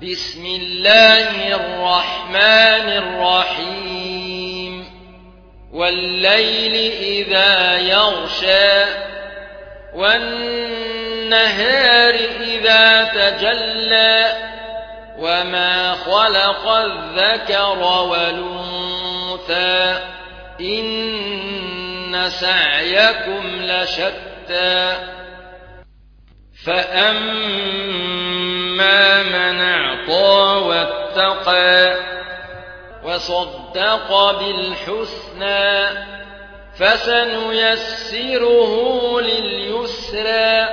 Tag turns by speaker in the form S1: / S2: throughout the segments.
S1: بسم الله الرحمن الرحيم والليل إذا يغشى والنهار إذا تجلى وما خلق الذكر والأنثى إن سعيكم لشتى فأما من أعطى واتقى وصدق بالحسنى فسنيسره لليسرى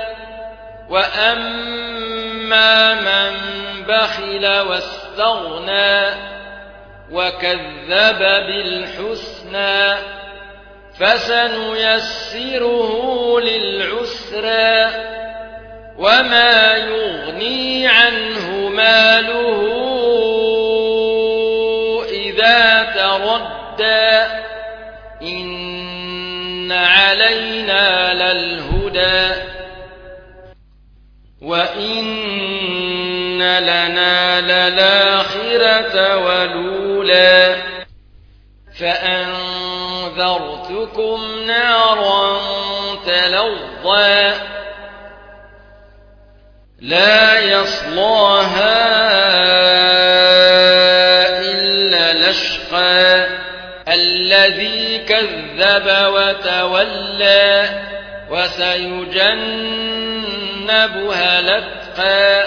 S1: وأما من بخل واستغنى وكذب بالحسنى فسنيسره للعسرى وما يغني عنه ماله إذا تردى إن علينا للهدى وإن لنا للآخرة والأولى فأنذرتكم نارا تلظى لا يصلاها إلا الأشقى الذي كذب وتولى وسيجنبها الأتقى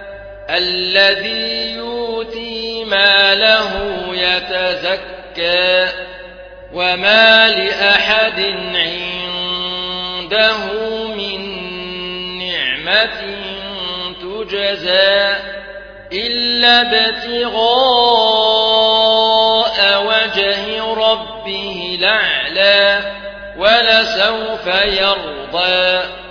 S1: الذي يؤتي ماله يتزكى وما لأحد عنده من نعمة تجزى إلا ابتغاء وجه ربه الأعلى ولسوف يرضى